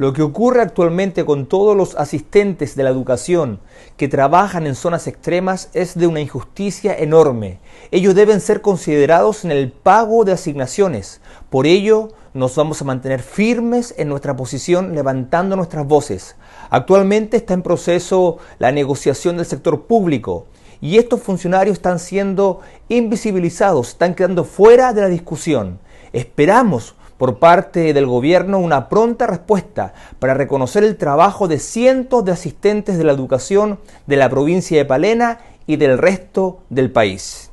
Lo que ocurre actualmente con todos los asistentes de la educación que trabajan en zonas extremas es de una injusticia enorme. Ellos deben ser considerados en el pago de asignaciones. Por ello, nos vamos a mantener firmes en nuestra posición, levantando nuestras voces. Actualmente está en proceso la negociación del sector público y estos funcionarios están siendo invisibilizados, están quedando fuera de la discusión. Esperamos por parte del gobierno una pronta respuesta para reconocer el trabajo de cientos de asistentes de la educación de la provincia de Palena y del resto del país.